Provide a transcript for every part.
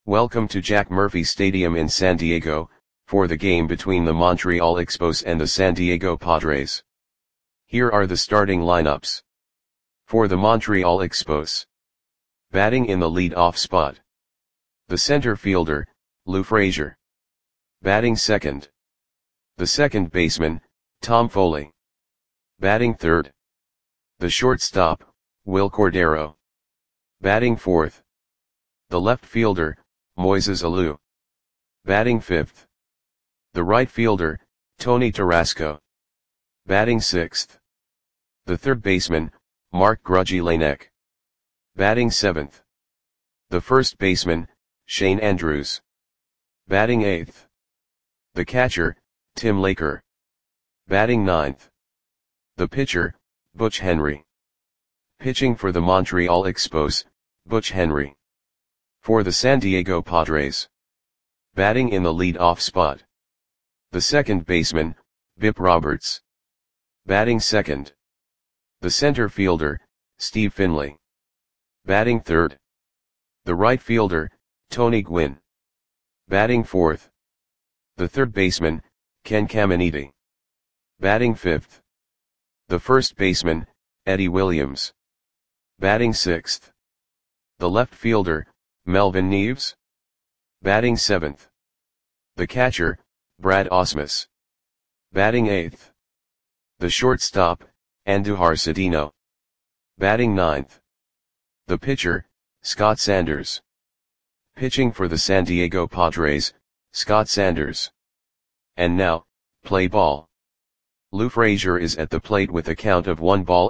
Welcome to Jack Murphy Stadium in San Diego, for the game between the Montreal Expos and the San Diego Padres. Here are the starting lineups. For the Montreal Expos. Batting in the lead-off spot. The center fielder, Lou Frazier. Batting second. The second baseman, Tom Foley. Batting third. The shortstop, Wil Cordero. Batting fourth. The left fielder, Moises Alou. Batting fifth. The right fielder, Tony Tarasco. Batting sixth. The third baseman, Mark Grudzielanek. Batting seventh. The first baseman, Shane Andrews. Batting eighth. The catcher, Tim Laker. Batting ninth. The pitcher, Butch Henry. Pitching for the Montreal Expos, Butch Henry. For the San Diego Padres. Batting in the lead-off spot. The second baseman, Bip Roberts. Batting second. The center fielder, Steve Finley. Batting third. The right fielder, Tony Gwynn. Batting fourth. The third baseman, Ken Caminiti. Batting fifth. The first baseman, Eddie Williams. Batting sixth. The left fielder, Melvin Neves. Batting seventh. The catcher, Brad Ausmus. Batting eighth. The shortstop, Andujar Cedeno. Batting ninth. The pitcher, Scott Sanders. Pitching for the San Diego Padres, Scott Sanders. And now, play ball. Lou Frazier is at the plate with a count of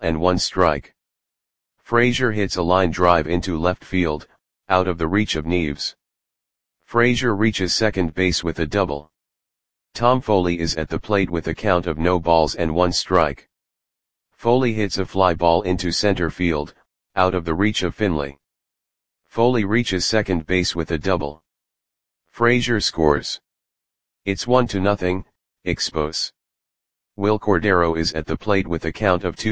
1-1 Frazier hits a line drive into left field, out of the reach of Neves. Frazier reaches second base with a double. Tom Foley is at the plate with a count of 0-1. Foley hits a fly ball into center field, out of the reach of Finley. Foley reaches second base with a double. Frazier scores. It's 1-0, Expos. Wil Cordero is at the plate with a count of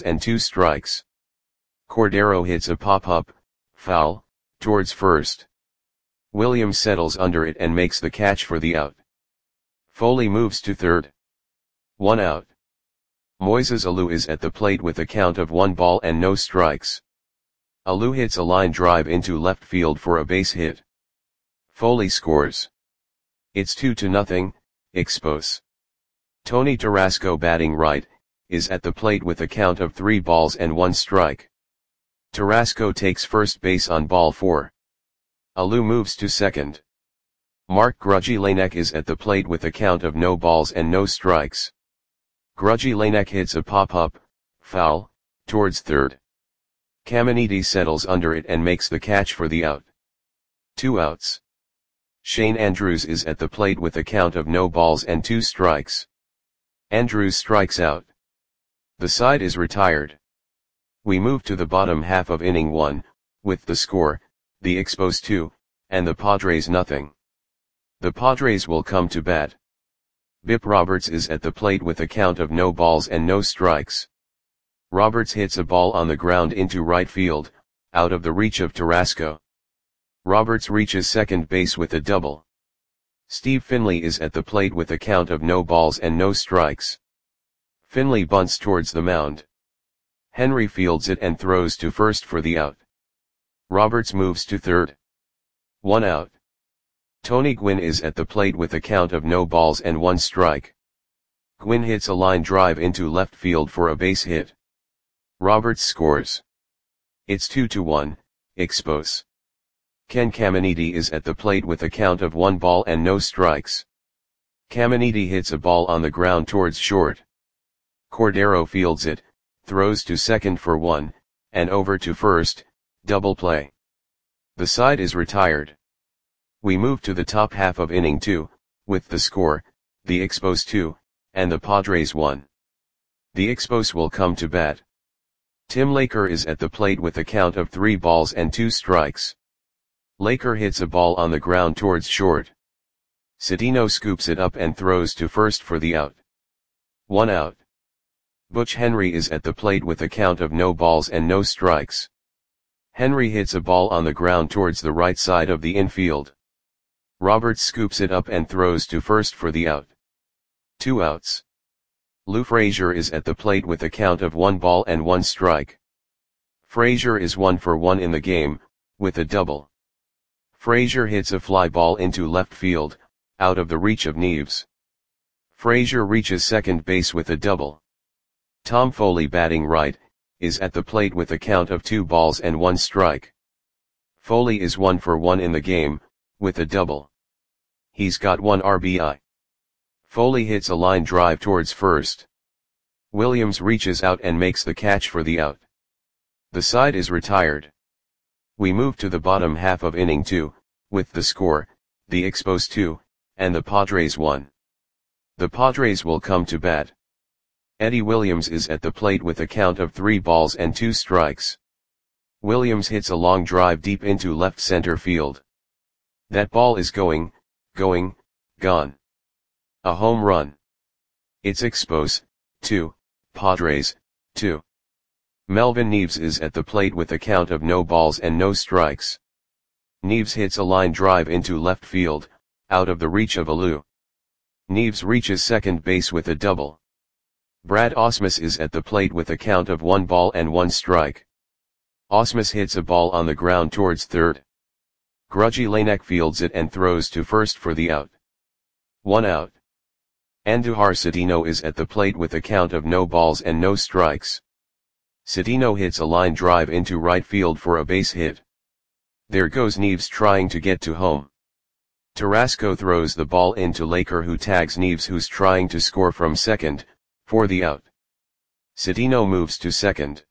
2-2. Cordero hits a pop-up, foul, towards first. Williams settles under it and makes the catch for the out. Foley moves to third. 1 out. Moises Alou is at the plate with a count of 1-0. Alou hits a line drive into left field for a base hit. Foley scores. It's 2-0, Expos. Tony Tarasco, batting right, is at the plate with a count of 3-1. Tarasco takes first base on ball 4. Alou moves to second. Mark Grudzielanek is at the plate with a count of 0-0. Grudzielanek hits a pop-up, foul, towards third. Caminiti settles under it and makes the catch for the out. 2 outs. Shane Andrews is at the plate with a count of 0-2. Andrews strikes out. The side is retired. We move to the bottom half of inning 1, with the score, the Expos 2, and the Padres nothing. The Padres will come to bat. Bip Roberts is at the plate with a count of 0-0. Roberts hits a ball on the ground into right field, out of the reach of Tarasco. Roberts reaches second base with a double. Steve Finley is at the plate with a count of 0-0. Finley bunts towards the mound. Henry fields it and throws to first for the out. Roberts moves to third. 1 out. Tony Gwynn is at the plate with a count of 0-1. Gwynn hits a line drive into left field for a base hit. Roberts scores. It's 2-1, Expos. Ken Caminiti is at the plate with a count of 1-0. Caminiti hits a ball on the ground towards short. Cordero fields it, throws to second for 1, and over to first, double play. The side is retired. We move to the top half of inning 2, with the score, the Expos 2, and the Padres 1. The Expos will come to bat. Tim Laker is at the plate with a count of 3-2. Laker hits a ball on the ground towards short. Cedeno scoops it up and throws to first for the out. 1 out. Butch Henry is at the plate with a count of 0-0. Henry hits a ball on the ground towards the right side of the infield. Roberts scoops it up and throws to first for the out. 2 outs. Lou Frazier is at the plate with a count of 1 ball and 1 strike. Frazier is 1 for 1 in the game, with a double. Frazier hits a fly ball into left field, out of the reach of Neves. Frazier reaches second base with a double. Tom Foley, batting right, is at the plate with a count of 2 balls and 1 strike. Foley is 1 for 1 in the game, with a double. He's got 1 RBI. Foley hits a line drive towards first. Williams reaches out and makes the catch for the out. The side is retired. We move to the bottom half of inning 2, with the score, the Expos 2, and the Padres 1. The Padres will come to bat. Eddie Williams is at the plate with a count of 3 balls and 2 strikes. Williams hits a long drive deep into left center field. That ball is going, gone. A home run. It's Expos 2, Padres 2. Melvin Neves is at the plate with a count of no balls and no strikes. Neves hits a line drive into left field, out of the reach of Alou. Neves reaches second base with a double. Brad Ausmus is at the plate with a count of 1 ball and 1 strike. Ausmus hits a ball on the ground towards third. Grudgy Lanek fields it and throws to first for the out. 1 out. Andujar Cedeno is at the plate with a count of no balls and no strikes. Cedeno hits a line drive into right field for a base hit. There goes Neves trying to get to home. Tarasco throws the ball into Laker, who tags Neves, who's trying to score from second, for the out. Cedeno moves to second.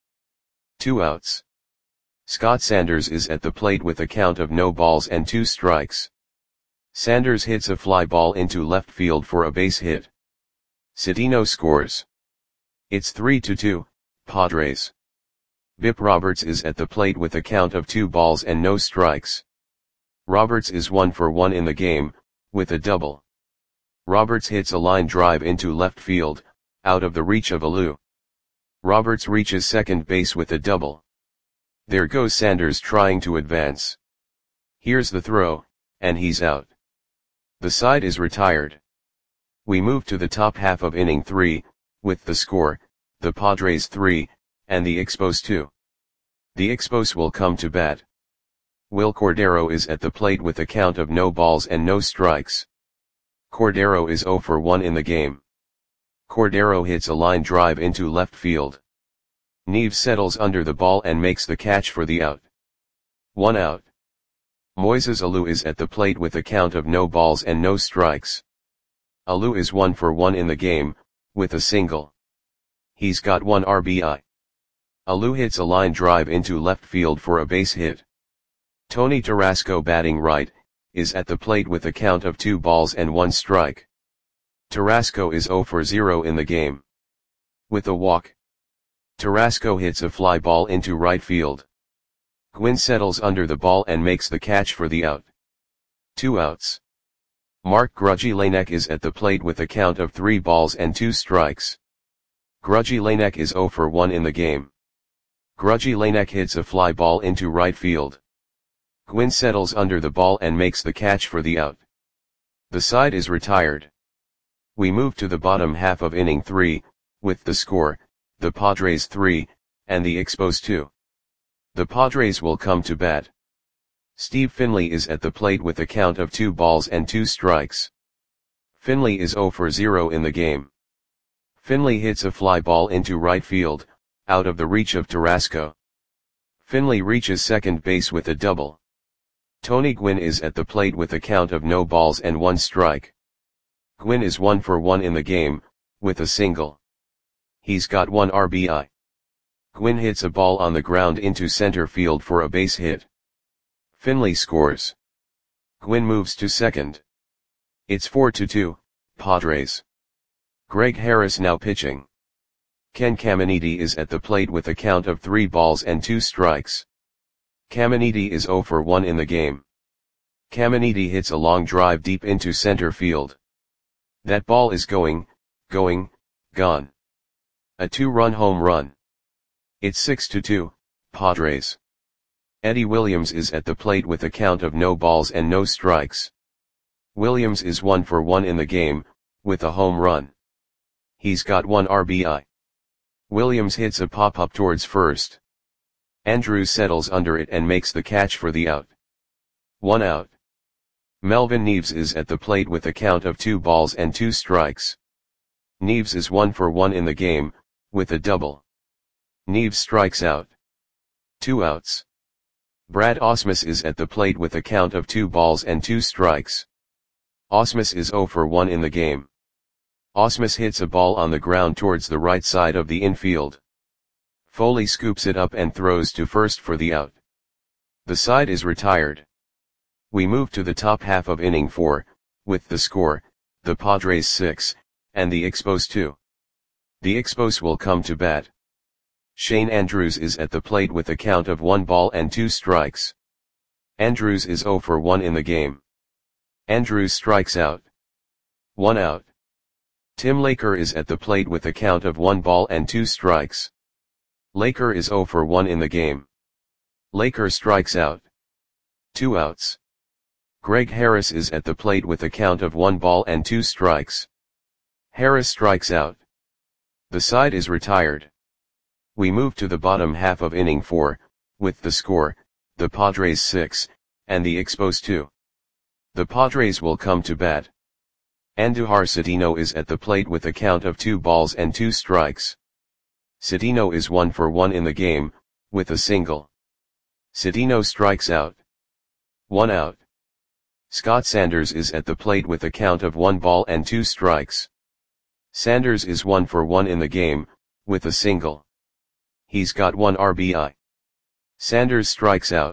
2 outs. Scott Sanders is at the plate with a count of no balls and 2 strikes. Sanders hits a fly ball into left field for a base hit. Cedeno scores. It's 3-2, Padres. Bip Roberts is at the plate with a count of 2 balls and no strikes. Roberts is 1 for 1 in the game, with a double. Roberts hits a line drive into left field, out of the reach of Alou. Roberts reaches second base with a double. There goes Sanders trying to advance. Here's the throw, and he's out. The side is retired. We move to the top half of inning 3, with the score, the Padres 3, and the Expos 2. The Expos will come to bat. Will Cordero is at the plate with a count of no balls and no strikes. Cordero is 0 for 1 in the game. Cordero hits a line drive into left field. Neves settles under the ball and makes the catch for the out. 1 out. Moises Alou is at the plate with a count of no balls and no strikes. Alou is 1 for 1 in the game, with a single. He's got 1 RBI. Alou hits a line drive into left field for a base hit. Tony Tarasco, batting right, is at the plate with a count of 2 balls and 1 strike. Tarasco is 0 for 0 in the game. With a walk. Tarasco hits a fly ball into right field. Gwynn settles under the ball and makes the catch for the out. 2 outs. Mark Grudgy Lanek is at the plate with a count of 3 balls and 2 strikes. Grudgy Lanek is 0 for 1 in the game. Grudgy Lanek hits a fly ball into right field. Gwynn settles under the ball and makes the catch for the out. The side is retired. We move to the bottom half of inning 3, with the score, the Padres 3, and the Expos 2. The Padres will come to bat. Steve Finley is at the plate with a count of 2 balls and 2 strikes. Finley is 0 for 0 in the game. Finley hits a fly ball into right field, out of the reach of Tarasco. Finley reaches second base with a double. Tony Gwynn is at the plate with a count of no balls and 1 strike. Gwynn is 1 for 1 in the game, with a single. He's got 1 RBI. Gwynn hits a ball on the ground into center field for a base hit. Finley scores. Gwynn moves to second. It's 4-2, Padres. Greg Harris now pitching. Ken Caminiti is at the plate with a count of 3 balls and 2 strikes. Caminiti is 0 for 1 in the game. Caminiti hits a long drive deep into center field. That ball is going, gone. A 2-run home run. It's 6-2, Padres. Eddie Williams is at the plate with a count of no balls and no strikes. Williams is 1 for 1 in the game, with a home run. He's got 1 RBI. Williams hits a pop-up towards first. Andrews settles under it and makes the catch for the out. 1 out. Melvin Neves is at the plate with a count of 2 balls and 2 strikes. Neves is 1 for 1 in the game, with a double. Neves strikes out. 2 outs. Brad Ausmus is at the plate with a count of 2 balls and 2 strikes. Ausmus is 0 for 1 in the game. Ausmus hits a ball on the ground towards the right side of the infield. Foley scoops it up and throws to first for the out. The side is retired. We move to the top half of inning 4, with the score, the Padres 6, and the Expos 2. The Expos will come to bat. Shane Andrews is at the plate with a count of 1 ball and 2 strikes. Andrews is 0 for 1 in the game. Andrews strikes out. 1 out. Tim Laker is at the plate with a count of 1 ball and 2 strikes. Laker is 0 for 1 in the game. Laker strikes out. 2 outs. Greg Harris is at the plate with a count of 1 ball and 2 strikes. Harris strikes out. The side is retired. We move to the bottom half of inning 4, with the score, the Padres 6, and the Expos 2. The Padres will come to bat. Andujar Cedeno is at the plate with a count of 2 balls and 2 strikes. Cedeno is 1 for 1 in the game, with a single. Cedeno strikes out. 1 out. Scott Sanders is at the plate with a count of 1 ball and 2 strikes. Sanders is 1 for 1 in the game, with a single. He's got 1 RBI. Sanders strikes out.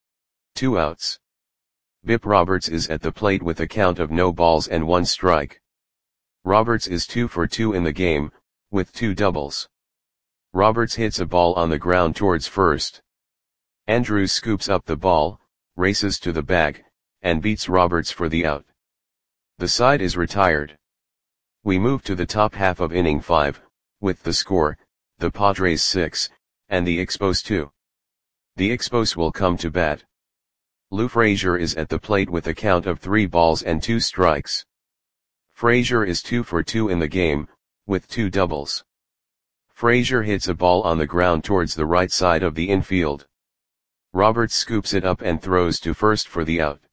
2 outs. Bip Roberts is at the plate with a count of no balls and 1 strike. Roberts is 2 for 2 in the game, with 2 doubles. Roberts hits a ball on the ground towards first. Andrews scoops up the ball, races to the bag, and beats Roberts for the out. The side is retired. We move to the top half of inning 5, with the score, the Padres 6, and the Expos 2. The Expos will come to bat. Lou Frazier is at the plate with a count of 3 balls and 2 strikes. Frazier is 2 for 2 in the game, with 2 doubles. Frazier hits a ball on the ground towards the right side of the infield. Roberts scoops it up and throws to first for the out.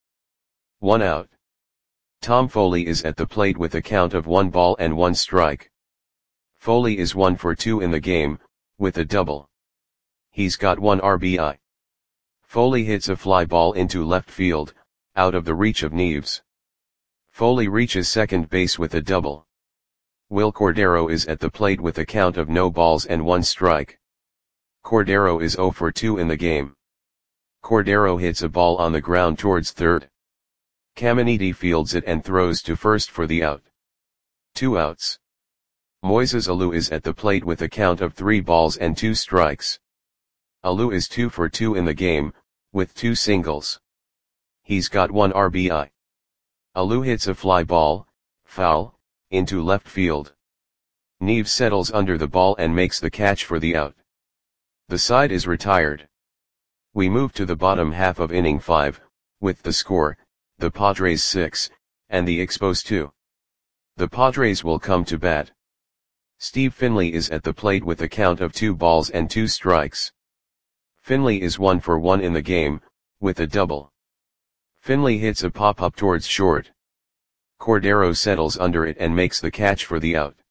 1 out. Tom Foley is at the plate with a count of 1 ball and 1 strike. Foley is 1 for 2 in the game, with a double. He's got 1 RBI. Foley hits a fly ball into left field, out of the reach of Neves. Foley reaches second base with a double. Will Cordero is at the plate with a count of no balls and 1 strike. Cordero is 0 for 2 in the game. Cordero hits a ball on the ground towards third. Caminiti fields it and throws to first for the out. 2 outs. Moises Alou is at the plate with a count of 3 balls and 2 strikes. Alou is 2 for 2 in the game, with 2 singles. He's got 1 RBI. Alou hits a fly ball, foul, into left field. Neves settles under the ball and makes the catch for the out. The side is retired. We move to the bottom half of inning 5, with the score, the Padres 6, and the Expos 2. The Padres will come to bat. Steve Finley is at the plate with a count of 2 balls and 2 strikes. Finley is 1 for 1 in the game, with a double. Finley hits a pop-up towards short. Cordero settles under it and makes the catch for the out.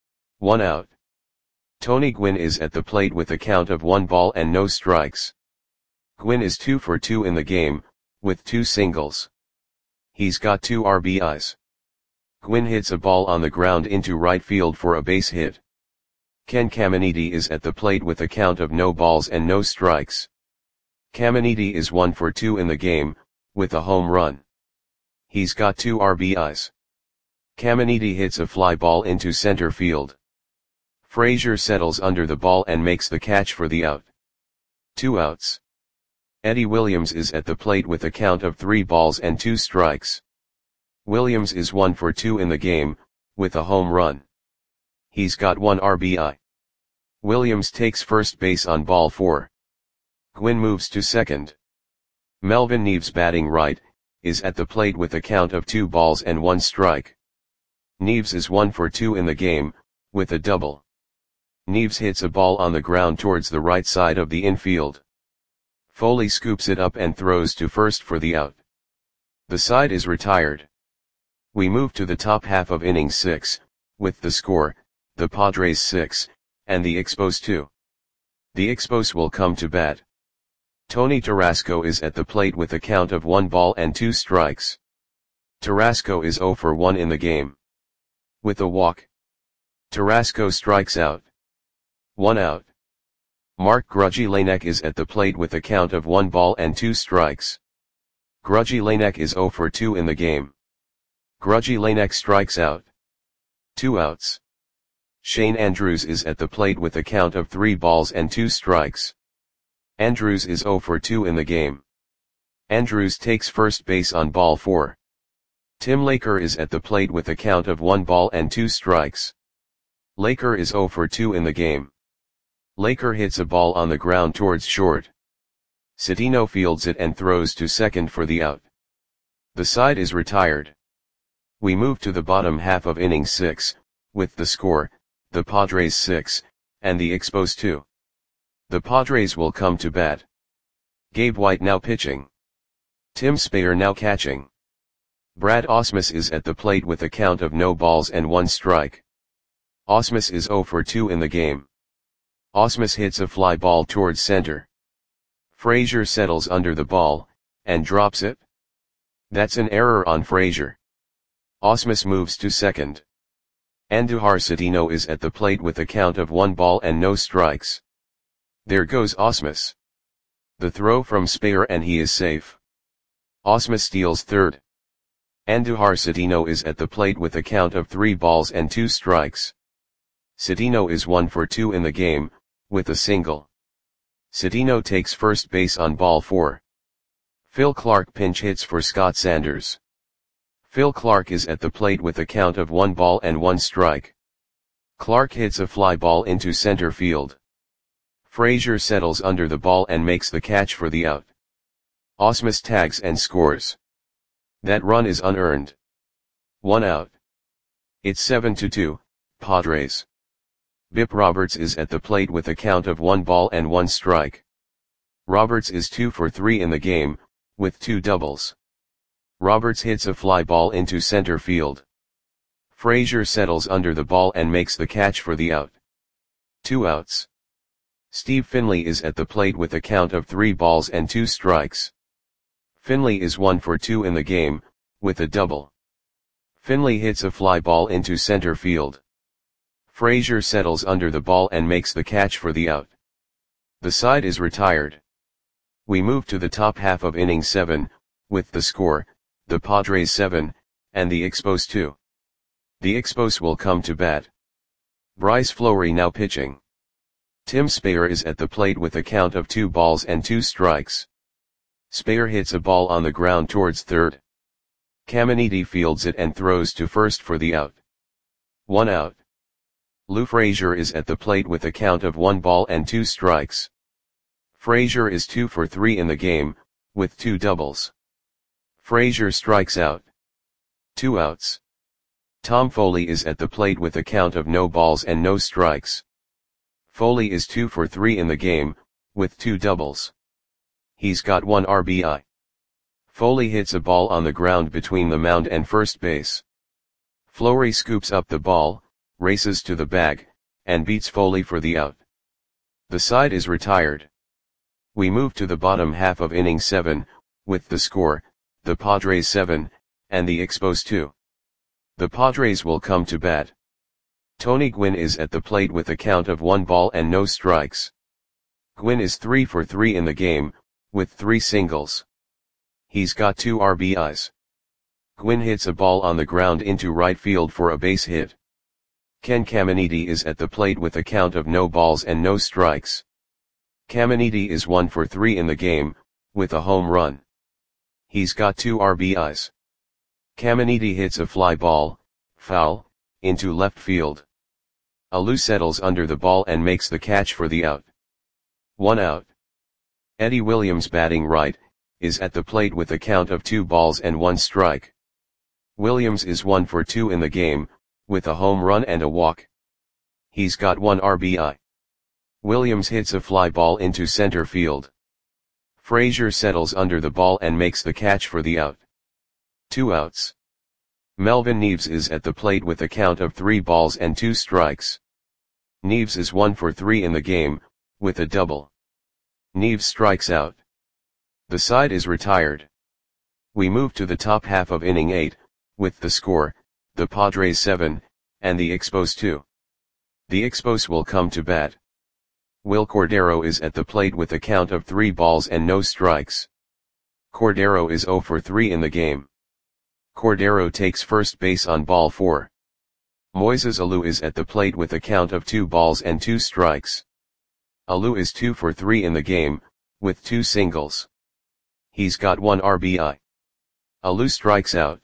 1 out. Tony Gwynn is at the plate with a count of 1 ball and no strikes. Gwynn is 2 for 2 in the game, with 2 singles. He's got 2 RBIs. Gwynn hits a ball on the ground into right field for a base hit. Ken Caminiti is at the plate with a count of no balls and no strikes. Caminiti is 1 for 2 in the game, with a home run. He's got 2 RBIs. Caminiti hits a fly ball into center field. Frazier settles under the ball and makes the catch for the out. 2 outs. Eddie Williams is at the plate with a count of 3 balls and 2 strikes. Williams is 1 for 2 in the game, with a home run. He's got 1 RBI. Williams takes first base on ball 4. Gwynn moves to second. Melvin Neves, batting right, is at the plate with a count of 2 balls and 1 strike. Neves is 1 for 2 in the game, with a double. Neves hits a ball on the ground towards the right side of the infield. Foley scoops it up and throws to first for the out. The side is retired. We move to the top half of inning 6, with the score, the Padres 6, and the Expos 2. The Expos will come to bat. Tony Tarasco is at the plate with a count of 1 ball and 2 strikes. Tarasco is 0 for 1 in the game. With a walk, Tarasco strikes out. 1 out. Mark Grudzielanek is at the plate with a count of 1 ball and 2 strikes. Grudzielanek is 0 for 2 in the game. Grudzielanek strikes out. 2 outs. Shane Andrews is at the plate with a count of 3 balls and 2 strikes. Andrews is 0 for 2 in the game. Andrews takes first base on ball 4. Tim Laker is at the plate with a count of 1 ball and 2 strikes. Laker is 0 for 2 in the game. Laker hits a ball on the ground towards short. Citino fields it and throws to second for the out. The side is retired. We move to the bottom half of inning 6, with the score, the Padres 6, and the Expos 2. The Padres will come to bat. Gabe White now pitching. Tim Speyer now catching. Brad Ausmus is at the plate with a count of no balls and 1 strike. Ausmus is 0 for 2 in the game. Ausmus hits a fly ball towards center. Frazier settles under the ball, and drops it. That's an error on Frazier. Ausmus moves to second. Andujar Citino is at the plate with a count of 1 ball and no strikes. There goes Ausmus. The throw from Speyer and he is safe. Ausmus steals third. Andujar Citino is at the plate with a count of 3 balls and 2 strikes. Citino is 1 for 2 in the game, with a single. Citino takes first base on ball 4. Phil Clark pinch hits for Scott Sanders. Phil Clark is at the plate with a count of 1 ball and 1 strike. Clark hits a fly ball into center field. Frazier settles under the ball and makes the catch for the out. Ausmus tags and scores. That run is unearned. 1 out. It's 7-2, Padres. Bip Roberts is at the plate with a count of 1 ball and 1 strike. Roberts is 2 for 3 in the game, with 2 doubles. Roberts hits a fly ball into center field. Frazier settles under the ball and makes the catch for the out. 2 outs. Steve Finley is at the plate with a count of 3 balls and 2 strikes. Finley is 1 for 2 in the game, with a double. Finley hits a fly ball into center field. Frazier settles under the ball and makes the catch for the out. The side is retired. We move to the top half of inning 7, with the score, the Padres 7, and the Expos 2. The Expos will come to bat. Bryce Fleury now pitching. Tim Speyer is at the plate with a count of 2 balls and 2 strikes. Speyer hits a ball on the ground towards third. Caminiti fields it and throws to first for the out. 1 out. Lou Frazier is at the plate with a count of 1 ball and 2 strikes. Frazier is 2 for 3 in the game, with 2 doubles. Frazier strikes out. 2 outs. Tom Foley is at the plate with a count of no balls and no strikes. Foley is 2 for 3 in the game, with 2 doubles. He's got 1 RBI. Foley hits a ball on the ground between the mound and first base. Fleury scoops up the ball, races to the bag, and beats Foley for the out. The side is retired. We move to the bottom half of inning 7, with the score, the Padres 7, and the Expos 2. The Padres will come to bat. Tony Gwynn is at the plate with a count of 1 ball and no strikes. Gwynn is 3 for 3 in the game, with 3 singles. He's got 2 RBIs. Gwynn hits a ball on the ground into right field for a base hit. Ken Caminiti is at the plate with a count of no balls and no strikes. Caminiti is 1 for 3 in the game, with a home run. He's got 2 RBIs. Caminiti hits a fly ball, foul, into left field. Alou settles under the ball and makes the catch for the out. 1 out. Eddie Williams batting right, is at the plate with a count of 2 balls and 1 strike. Williams is 1 for 2 in the game, with a home run and a walk. He's got 1 RBI. Williams hits a fly ball into center field. Frazier settles under the ball and makes the catch for the out. 2 outs. Melvin Neves is at the plate with a count of 3 balls and 2 strikes. Neves is 1 for 3 in the game, with a double. Neves strikes out. The side is retired. We move to the top half of inning 8, with the score, the Padres 7, and the Expos 2. The Expos will come to bat. Will Cordero is at the plate with a count of 3 balls and no strikes. Cordero is 0 for 3 in the game. Cordero takes first base on ball 4. Moises Alou is at the plate with a count of 2 balls and 2 strikes. Alou is 2 for 3 in the game, with 2 singles. He's got 1 RBI. Alou strikes out.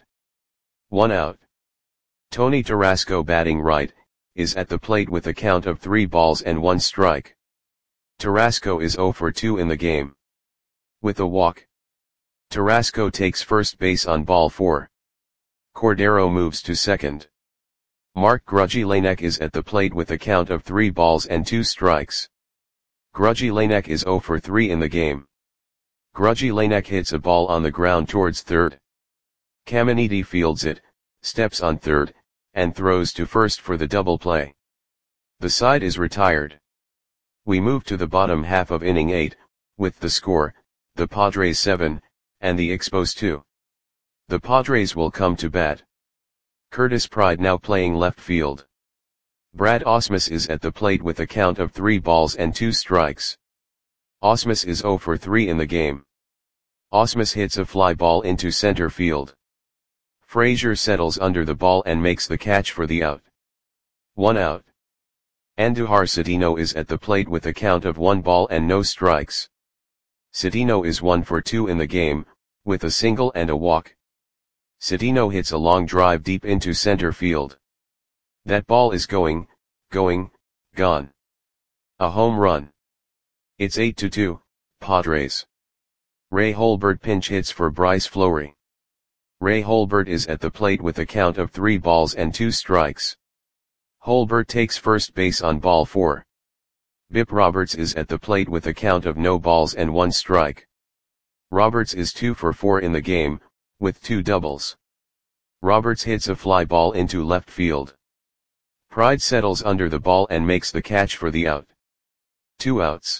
1 out. Tony Tarasco batting right, is at the plate with a count of 3 balls and 1 strike. Tarasco is 0 for 2 in the game. With a walk. Tarasco takes first base on ball 4. Cordero moves to second. Mark Grudzielanek is at the plate with a count of 3 balls and 2 strikes. Grudzielanek is 0 for 3 in the game. Grudzielanek hits a ball on the ground towards third. Caminiti fields it, steps on third, and throws to first for the double play. The side is retired. We move to the bottom half of inning 8, with the score, the Padres 7, and the Expos 2. The Padres will come to bat. Curtis Pride now playing left field. Brad Ausmus is at the plate with a count of 3 balls and 2 strikes. Ausmus is 0 for 3 in the game. Ausmus hits a fly ball into center field. Frazier settles under the ball and makes the catch for the out. 1 out. Andujar Cedeno is at the plate with a count of 1 ball and no strikes. Cedeno is 1 for 2 in the game, with a single and a walk. Cedeno hits a long drive deep into center field. That ball is gone. A home run. It's 8-2, Padres. Ray Holbert pinch hits for Bryce Fleury. Ray Holbert is at the plate with a count of 3 balls and 2 strikes. Holbert takes first base on ball 4. Bip Roberts is at the plate with a count of no balls and 1 strike. Roberts is 2 for 4 in the game, with 2 doubles. Roberts hits a fly ball into left field. Pride settles under the ball and makes the catch for the out. 2 outs.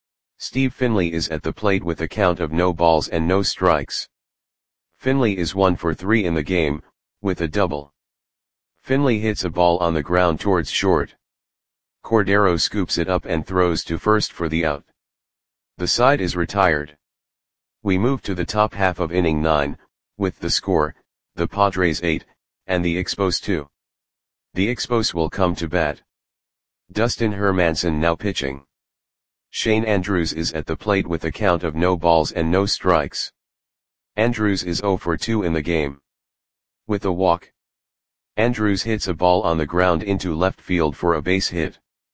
Steve Finley is at the plate with a count of no balls and no strikes. Finley is 1 for 3 in the game, with a double. Finley hits a ball on the ground towards short. Cordero scoops it up and throws to first for the out. The side is retired. We move to the top half of inning 9, with the score, the Padres 8, and the Expos 2. The Expos will come to bat. Dustin Hermanson now pitching. Shane Andrews is at the plate with a count of no balls and no strikes. Andrews is 0 for 2 in the game. With a walk. Andrews hits a ball on the ground into left field for a base hit.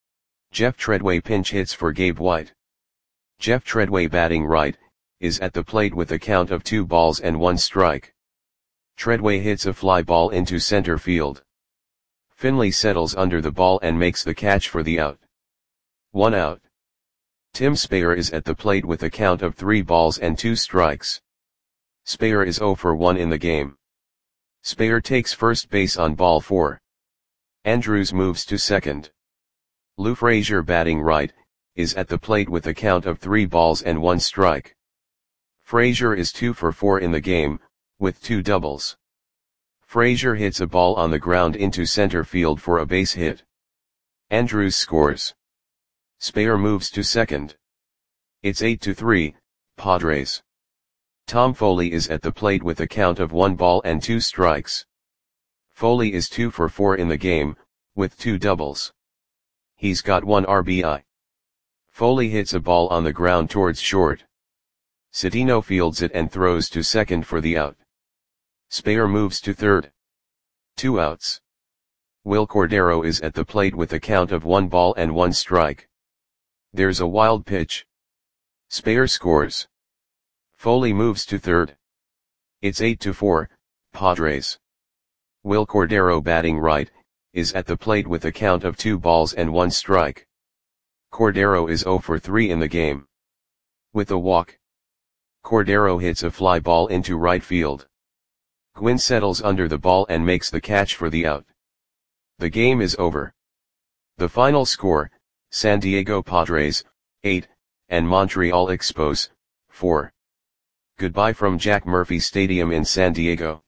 Jeff Treadway pinch hits for Gabe White. Jeff Treadway batting right, is at the plate with a count of 2 balls and 1 strike. Treadway hits a fly ball into center field. Finley settles under the ball and makes the catch for the out. 1 out. Tim Speyer is at the plate with a count of 3 balls and 2 strikes. Speyer is 0 for 1 in the game. Speyer takes first base on ball 4. Andrews moves to second. Lou Frazier batting right, is at the plate with a count of 3 balls and 1 strike. Frazier is 2 for 4 in the game, with 2 doubles. Frazier hits a ball on the ground into center field for a base hit. Andrews scores. Speyer moves to second. It's 8-3, Padres. Tom Foley is at the plate with a count of 1 ball and 2 strikes. Foley is 2 for 4 in the game, with 2 doubles. He's got 1 RBI. Foley hits a ball on the ground towards short. Cedeno fields it and throws to second for the out. Speyer moves to third. 2 outs. Will Cordero is at the plate with a count of 1 ball and 1 strike. There's a wild pitch. Speyer scores. Foley moves to third. It's 8-4, Padres. Will Cordero, batting right, is at the plate with a count of 2 balls and 1 strike. Cordero is 0 for 3 in the game. With a walk, Cordero hits a fly ball into right field. Gwynn settles under the ball and makes the catch for the out. The game is over. The final score, San Diego Padres, 8, and Montreal Expos, 4. Goodbye from Jack Murphy Stadium in San Diego.